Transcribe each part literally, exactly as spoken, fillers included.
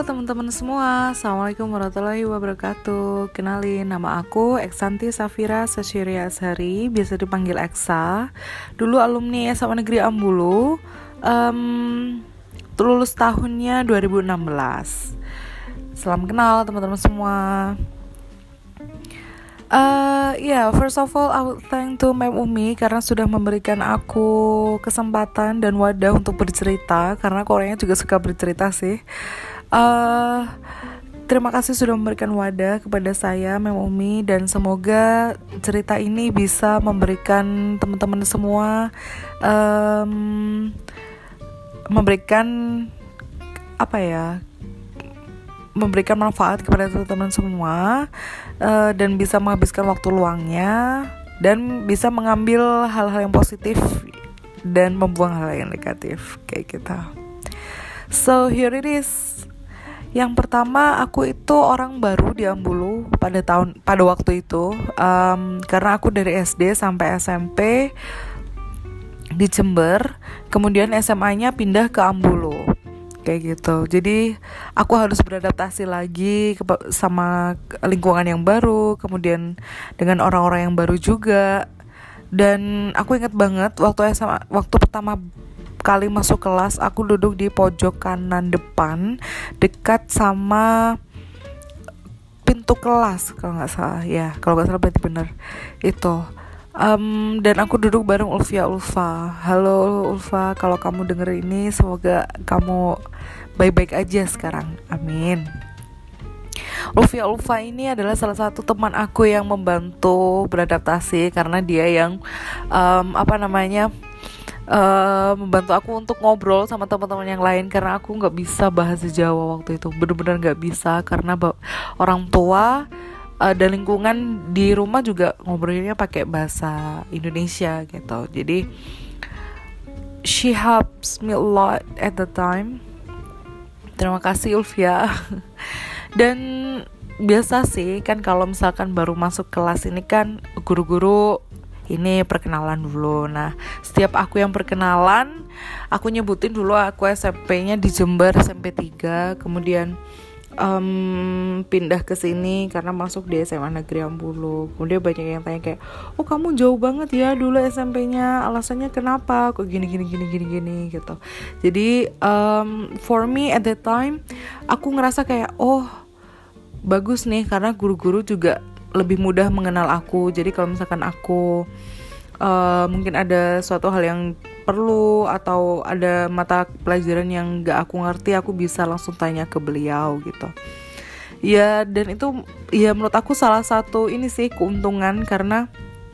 teman-teman semua, Assalamualaikum warahmatullahi wabarakatuh. Kenalin, nama aku Eksanti Safira Sashiria Ashari, biasa dipanggil Eksa. Dulu alumni S M A Negeri Ambulu, um, lulus tahunnya dua ribu enam belas. Salam kenal teman-teman semua. Uh, ya, yeah, first of all, I would thank to Mem Umi karena sudah memberikan aku kesempatan dan wadah untuk bercerita. Karena aku orangnya juga suka bercerita sih. Uh, terima kasih sudah memberikan wadah kepada saya, Mem Umi, dan semoga cerita ini bisa memberikan teman-teman semua, um, memberikan apa ya? memberikan manfaat kepada teman-teman semua, uh, dan bisa menghabiskan waktu luangnya dan bisa mengambil hal-hal yang positif dan membuang hal yang negatif kayak gitu. So here it is. Yang pertama, aku itu orang baru di Ambulu pada tahun pada waktu itu, um, karena aku dari S D sampai S M P di Jember, kemudian S M A-nya pindah ke Ambulu. Kayak gitu. Jadi aku harus beradaptasi lagi ke- sama lingkungan yang baru, kemudian dengan orang-orang yang baru juga. Dan aku ingat banget waktu S M A, waktu pertama kali masuk kelas, aku duduk di pojok kanan depan dekat sama pintu kelas kalau nggak salah. Ya, kalau nggak salah berarti benar itu. Um, dan aku duduk bareng Ulfia Ulfa. Halo Ulfa, kalau kamu denger ini semoga kamu baik-baik aja sekarang. Amin. Ulfia Ulfa ini adalah salah satu teman aku yang membantu beradaptasi karena dia yang um, apa namanya uh, membantu aku untuk ngobrol sama teman-teman yang lain karena aku nggak bisa bahasa Jawa waktu itu, benar-benar nggak bisa karena ba- orang tua Uh, dan lingkungan di rumah juga ngobrolnya pakai bahasa Indonesia gitu. Jadi she helps me a lot at the time. Terima kasih Ulfia. Dan biasa sih kan kalau misalkan baru masuk kelas ini kan guru-guru ini perkenalan dulu. Nah, setiap aku yang perkenalan, aku nyebutin dulu aku S M P-nya di Jember S M P tiga, kemudian Um, pindah ke sini karena masuk di S M A Negeri Ambulu. Kemudian banyak yang tanya kayak, oh kamu jauh banget ya dulu S M P-nya, alasannya kenapa? Kok gini gini gini gini gini gitu. Jadi um, for me at that time, aku ngerasa kayak oh bagus nih karena guru-guru juga lebih mudah mengenal aku. Jadi kalau misalkan aku uh, mungkin ada suatu hal yang perlu atau ada mata pelajaran yang gak aku ngerti, aku bisa langsung tanya ke beliau gitu. Ya, dan itu ya menurut aku salah satu ini sih keuntungan karena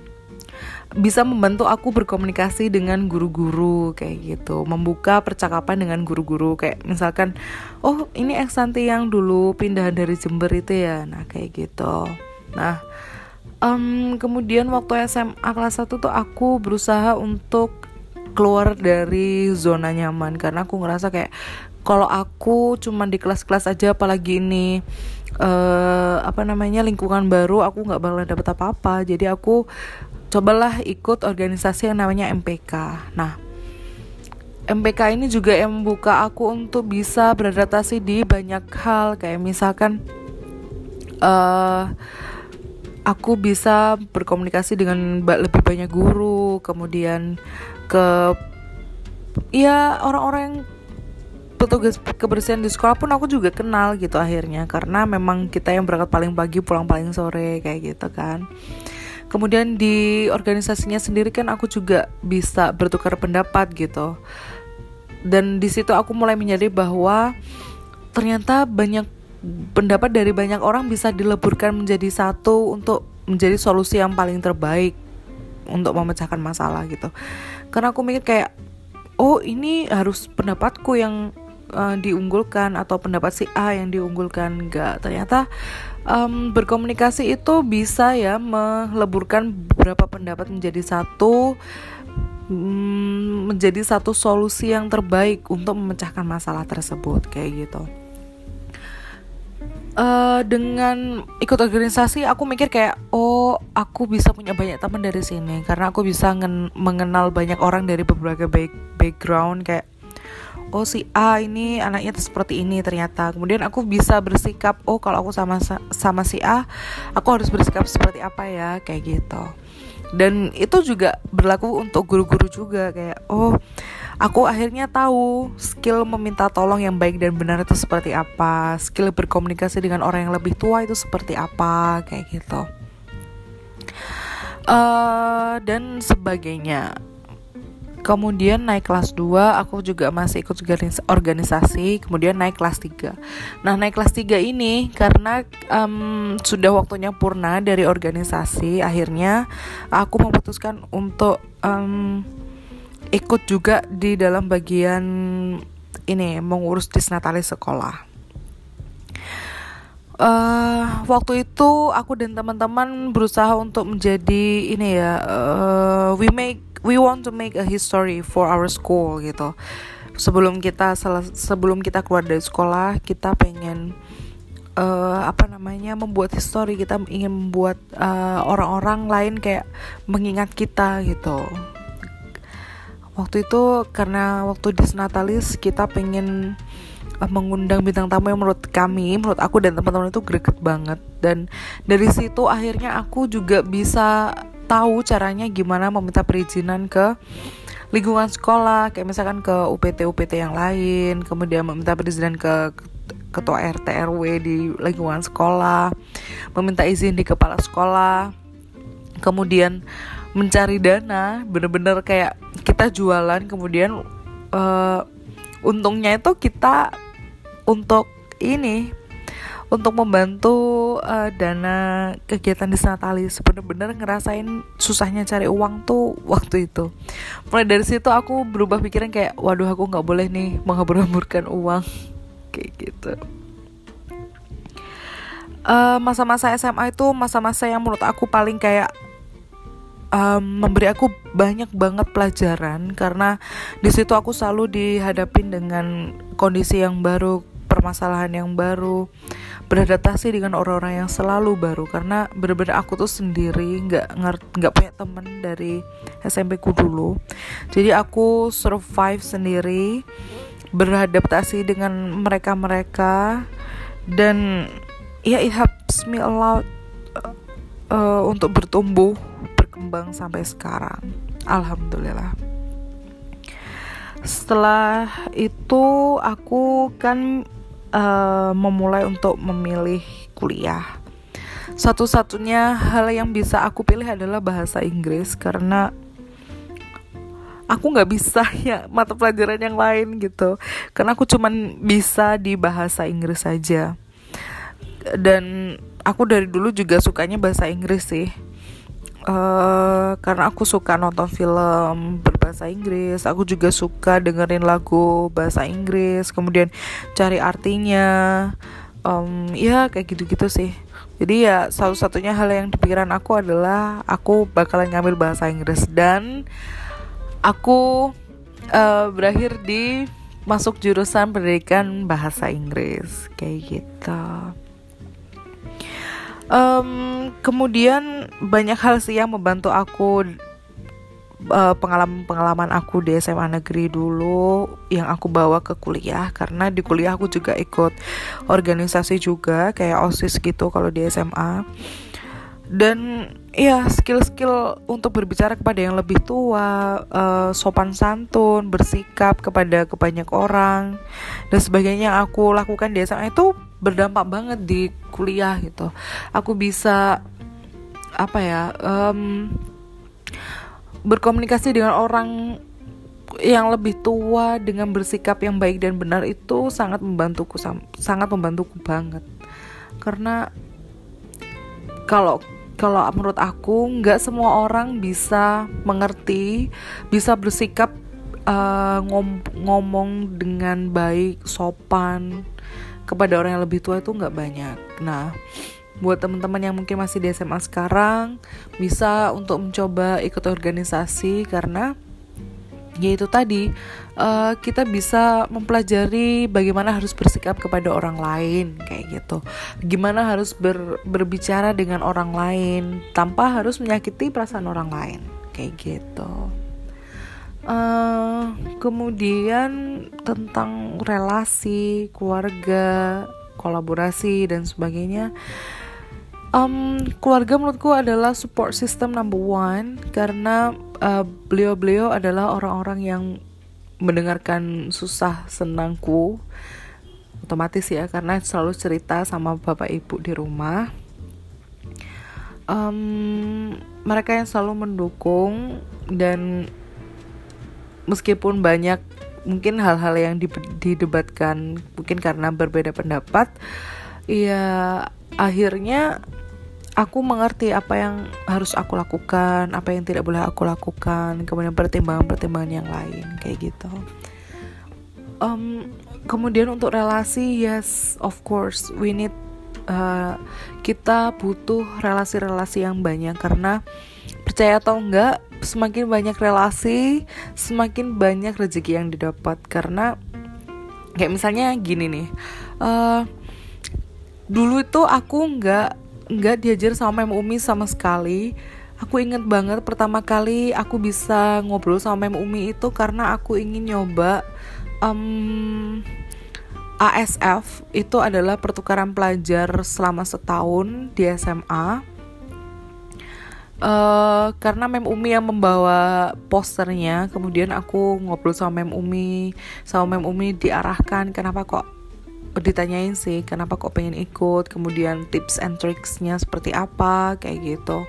bisa membantu aku berkomunikasi dengan guru-guru kayak gitu, membuka percakapan dengan guru-guru kayak misalkan, oh ini Eksanti yang dulu pindah dari Jember itu ya, nah kayak gitu. Nah, um, kemudian waktu S M A kelas satu tuh aku berusaha untuk keluar dari zona nyaman karena aku ngerasa kayak kalau aku cuma di kelas-kelas aja, apalagi ini uh, apa namanya lingkungan baru, aku nggak bakalan dapet apa-apa. Jadi aku cobalah ikut organisasi yang namanya M P K. Nah, M P K ini juga yang membuka aku untuk bisa beradaptasi di banyak hal kayak misalkan uh, aku bisa berkomunikasi dengan lebih banyak guru, kemudian ke ya orang-orang yang petugas kebersihan di sekolah pun aku juga kenal gitu akhirnya karena memang kita yang berangkat paling pagi pulang paling sore kayak gitu kan. Kemudian di organisasinya sendiri kan aku juga bisa bertukar pendapat gitu. Dan di situ aku mulai menyadari bahwa ternyata banyak pendapat dari banyak orang bisa dileburkan menjadi satu untuk menjadi solusi yang paling terbaik untuk memecahkan masalah gitu. Karena aku mikir kayak oh ini harus pendapatku yang uh, diunggulkan atau pendapat si A yang diunggulkan. Enggak, ternyata um, berkomunikasi itu bisa ya meleburkan beberapa pendapat menjadi satu, um, menjadi satu solusi yang terbaik untuk memecahkan masalah tersebut kayak gitu. Uh, dengan ikut organisasi aku mikir kayak oh aku bisa punya banyak teman dari sini karena aku bisa ngen- mengenal banyak orang dari berbagai back- background kayak oh si A ini anaknya tuh seperti ini ternyata. Kemudian aku bisa bersikap, oh kalau aku sama sama si A, aku harus bersikap seperti apa ya, kayak gitu. Dan itu juga berlaku untuk guru-guru juga, kayak oh aku akhirnya tahu skill meminta tolong yang baik dan benar itu seperti apa, skill berkomunikasi dengan orang yang lebih tua itu seperti apa, kayak gitu. Uh, dan sebagainya. Kemudian naik kelas dua, aku juga masih ikut organisasi. Kemudian naik kelas tiga. Nah naik kelas tiga ini karena um, sudah waktunya purna dari organisasi, akhirnya aku memutuskan untuk um, ikut juga di dalam bagian ini, mengurus disnatalis sekolah. Uh, waktu itu aku dan teman-teman berusaha untuk menjadi ini ya, uh, we make we want to make a history for our school gitu. Sebelum kita sel- sebelum kita keluar dari sekolah, kita pengen uh, apa namanya membuat history. Kita ingin membuat uh, orang-orang lain kayak mengingat kita gitu. Waktu itu karena waktu disnatalis kita pengen uh, mengundang bintang tamu yang menurut kami, menurut aku dan teman-teman itu greget banget. Dan dari situ akhirnya aku juga bisa tahu caranya gimana meminta perizinan ke lingkungan sekolah, kayak misalkan ke U P T-U P T yang lain, kemudian meminta perizinan ke ketua R T R W di lingkungan sekolah, meminta izin di kepala sekolah, kemudian mencari dana, bener-bener kayak kita jualan, kemudian uh, untungnya itu kita untuk ini, untuk membantu uh, dana kegiatan disnatalis. Bener-bener ngerasain susahnya cari uang tuh waktu itu. Mulai dari situ aku berubah pikiran kayak, waduh aku gak boleh nih menghambur-hamburkan uang kayak gitu. uh, Masa-masa S M A itu masa-masa yang menurut aku paling kayak um, memberi aku banyak banget pelajaran, karena di situ aku selalu dihadapin dengan kondisi yang baru, permasalahan yang baru, beradaptasi dengan orang-orang yang selalu baru. Karena benar-benar aku tuh sendiri, nggak nggak punya teman dari S M P ku dulu. Jadi aku survive sendiri, beradaptasi dengan mereka-mereka, dan ya it helps me a lot uh, untuk bertumbuh, berkembang sampai sekarang. Alhamdulillah. Setelah itu aku kan Uh, memulai untuk memilih kuliah. Satu-satunya hal yang bisa aku pilih adalah bahasa Inggris, karena aku nggak bisa ya mata pelajaran yang lain gitu, karena aku cuman bisa di bahasa Inggris saja. Dan aku dari dulu juga sukanya bahasa Inggris sih. Uh, karena aku suka nonton film berbahasa Inggris, aku juga suka dengerin lagu bahasa Inggris, kemudian cari artinya, um, ya kayak gitu-gitu sih. Jadi ya satu-satunya hal yang di pikiran aku adalah aku bakalan ngambil bahasa Inggris, dan aku uh, berakhir di masuk jurusan pendidikan bahasa Inggris kayak gitu. Um, kemudian banyak hal sih yang membantu aku, uh, pengalaman-pengalaman aku di S M A negeri dulu yang aku bawa ke kuliah. Karena di kuliah aku juga ikut organisasi juga, kayak OSIS gitu kalau di S M A. Dan ya skill-skill untuk berbicara kepada yang lebih tua, uh, sopan santun, bersikap kepada kebanyak orang, dan sebagainya yang aku lakukan di S M A itu berdampak banget di kuliah gitu. Aku bisa apa ya um, berkomunikasi dengan orang yang lebih tua dengan bersikap yang baik dan benar, itu sangat membantuku, sangat membantuku banget. Karena kalau kalau menurut aku nggak semua orang bisa mengerti, bisa bersikap uh, ngom- ngomong dengan baik, sopan kepada orang yang lebih tua, itu nggak banyak. Nah, buat teman-teman yang mungkin masih di S M A sekarang, bisa untuk mencoba ikut organisasi, karena ya itu tadi, uh, kita bisa mempelajari bagaimana harus bersikap kepada orang lain kayak gitu, gimana harus ber, berbicara dengan orang lain tanpa harus menyakiti perasaan orang lain kayak gitu. Uh, kemudian tentang relasi, keluarga, kolaborasi dan sebagainya. Um, keluarga menurutku adalah support system number one karena uh, beliau-beliau adalah orang-orang yang mendengarkan susah senangku, otomatis ya karena selalu cerita sama bapak ibu di rumah. Um, mereka yang selalu mendukung dan meskipun banyak mungkin hal-hal yang didebatkan mungkin karena berbeda pendapat, ya akhirnya aku mengerti apa yang harus aku lakukan, apa yang tidak boleh aku lakukan, kemudian pertimbangan-pertimbangan yang lain kayak gitu. Um, kemudian untuk relasi, yes, of course we need uh, kita butuh relasi-relasi yang banyak karena percaya atau enggak, semakin banyak relasi, semakin banyak rezeki yang didapat. Karena kayak misalnya gini nih, uh, dulu itu aku nggak nggak diajar sama Mem Umi sama sekali. Aku inget banget pertama kali aku bisa ngobrol sama Mem Umi itu karena aku ingin nyoba um, A S F, itu adalah pertukaran pelajar selama setahun di S M A. Uh, karena Mem Umi yang membawa posternya, kemudian aku ngobrol sama Mem Umi, sama Mem Umi diarahkan kenapa kok, ditanyain sih kenapa kok pengen ikut, kemudian tips and tricksnya seperti apa kayak gitu.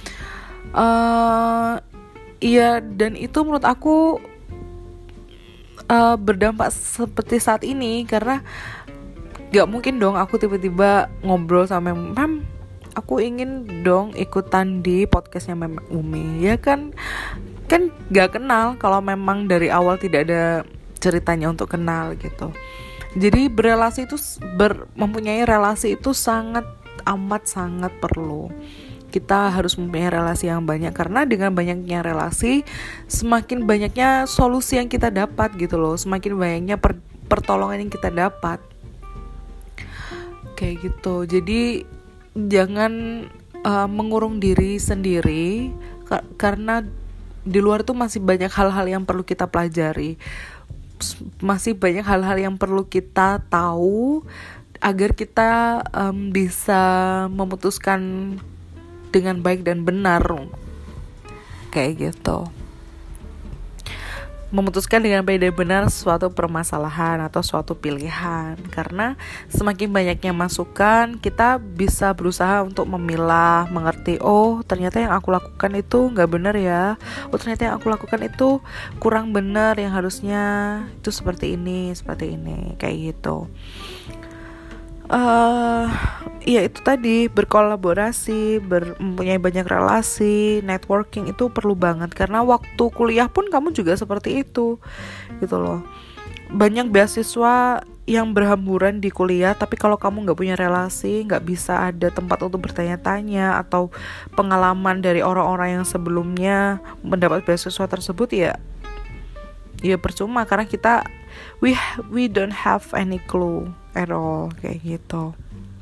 Uh, iya dan itu menurut aku uh, berdampak seperti saat ini karena gak mungkin dong aku tiba-tiba ngobrol sama Mem, Mem aku ingin dong ikutan di podcastnya Mem Umi, ya kan kan gak kenal kalau memang dari awal tidak ada ceritanya untuk kenal gitu. Jadi berelasi itu ber, mempunyai relasi itu sangat amat sangat perlu. Kita harus mempunyai relasi yang banyak karena dengan banyaknya relasi semakin banyaknya solusi yang kita dapat gitu loh, semakin banyaknya per, pertolongan yang kita dapat kayak gitu. Jadi jangan uh, mengurung diri sendiri ka- karena di luar tuh masih banyak hal-hal yang perlu kita pelajari, masih banyak hal-hal yang perlu kita tahu agar kita um, bisa memutuskan dengan baik dan benar kayak gitu. Memutuskan dengan baik dan benar suatu permasalahan atau suatu pilihan. Karena semakin banyaknya masukan, kita bisa berusaha untuk memilah, mengerti, oh ternyata yang aku lakukan itu gak benar ya, oh ternyata yang aku lakukan itu kurang benar, yang harusnya itu seperti ini, seperti ini, kayak gitu. Uh, ya itu tadi, berkolaborasi, ber, mempunyai banyak relasi, networking itu perlu banget karena waktu kuliah pun kamu juga seperti itu gitu loh. Banyak beasiswa yang berhamburan di kuliah, tapi kalau kamu nggak punya relasi, nggak bisa ada tempat untuk bertanya-tanya atau pengalaman dari orang-orang yang sebelumnya mendapat beasiswa tersebut, ya ya percuma karena kita we we don't have any clue at all kayak gitu.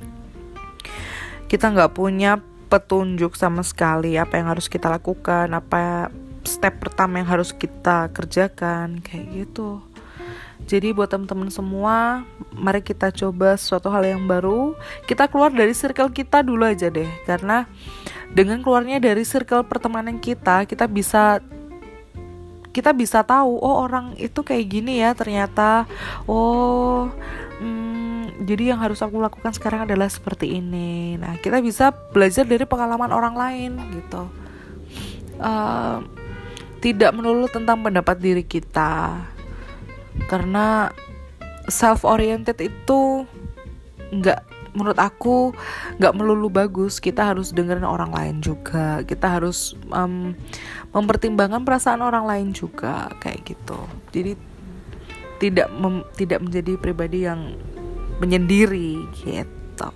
Kita nggak punya petunjuk sama sekali apa yang harus kita lakukan, apa step pertama yang harus kita kerjakan kayak gitu. Jadi buat teman-teman semua, mari kita coba sesuatu hal yang baru. Kita keluar dari circle kita dulu aja deh, karena dengan keluarnya dari circle pertemanan kita, kita bisa kita bisa tahu, oh orang itu kayak gini ya ternyata, oh hmm, jadi yang harus aku lakukan sekarang adalah seperti ini. Nah kita bisa belajar dari pengalaman orang lain gitu, uh, tidak melulu tentang pendapat diri kita, karena self oriented itu nggak, menurut aku nggak melulu bagus. Kita harus dengerin orang lain juga, kita harus um, mempertimbangkan perasaan orang lain juga kayak gitu. Jadi tidak mem, tidak menjadi pribadi yang menyendiri gitu.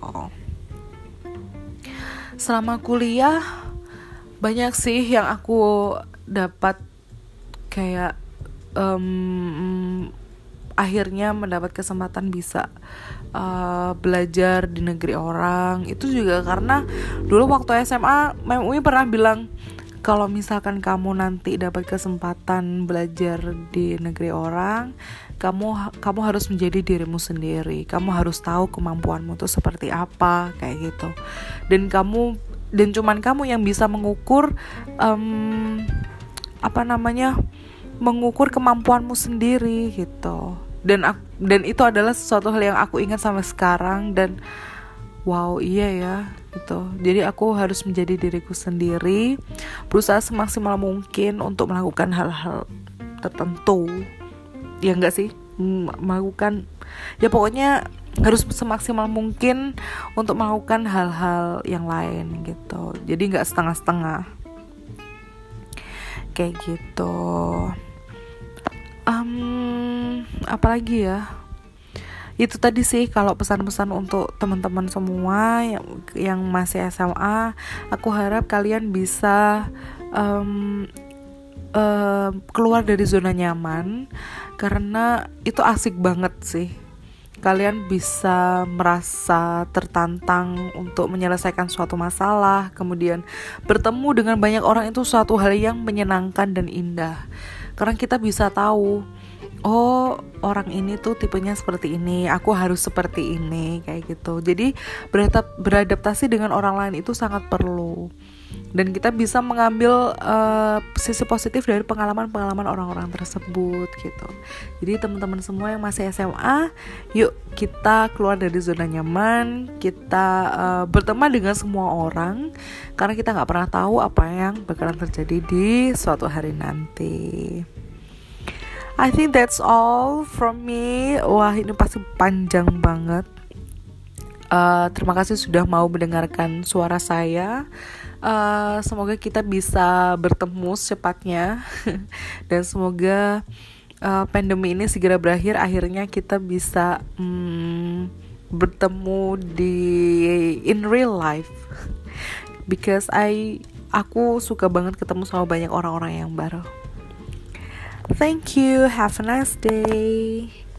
Selama kuliah banyak sih yang aku dapat, kayak um, akhirnya mendapat kesempatan bisa uh, belajar di negeri orang. Itu juga karena dulu waktu S M A Mem Umi pernah bilang, kalau misalkan kamu nanti dapat kesempatan belajar di negeri orang, kamu kamu harus menjadi dirimu sendiri. Kamu harus tahu kemampuanmu itu seperti apa, kayak gitu. Dan kamu dan cuman kamu yang bisa mengukur um, apa namanya mengukur kemampuanmu sendiri gitu. Dan aku, dan itu adalah sesuatu hal yang aku ingat sampai sekarang. Dan wow, iya ya gitu. Jadi aku harus menjadi diriku sendiri, berusaha semaksimal mungkin untuk melakukan hal-hal tertentu. Ya enggak sih, melakukan ya pokoknya harus semaksimal mungkin untuk melakukan hal-hal yang lain gitu. Jadi enggak setengah-setengah kayak gitu. Um, apalagi ya? Itu tadi sih kalau pesan-pesan untuk teman-teman semua yang, yang masih S M A, aku harap kalian bisa um, uh, keluar dari zona nyaman, karena itu asik banget sih. Kalian bisa merasa tertantang untuk menyelesaikan suatu masalah, kemudian bertemu dengan banyak orang, itu suatu hal yang menyenangkan dan indah. Karena kita bisa tahu, oh orang ini tuh tipenya seperti ini, aku harus seperti ini, kayak gitu. Jadi beradap- beradaptasi dengan orang lain itu sangat perlu. Dan kita bisa mengambil uh, sisi positif dari pengalaman-pengalaman orang-orang tersebut gitu. Jadi teman-teman semua yang masih S M A, yuk kita keluar dari zona nyaman, kita uh, berteman dengan semua orang, karena kita gak pernah tahu apa yang bakalan terjadi di suatu hari nanti. I think that's all from me. Wah, ini pasti panjang banget. Uh, terima kasih sudah mau mendengarkan suara saya. Uh, semoga kita bisa bertemu secepatnya dan semoga uh, pandemi ini segera berakhir. Akhirnya kita bisa um, bertemu di in real life. Because I aku suka banget ketemu sama banyak orang-orang yang baru. Thank you. Have a nice day.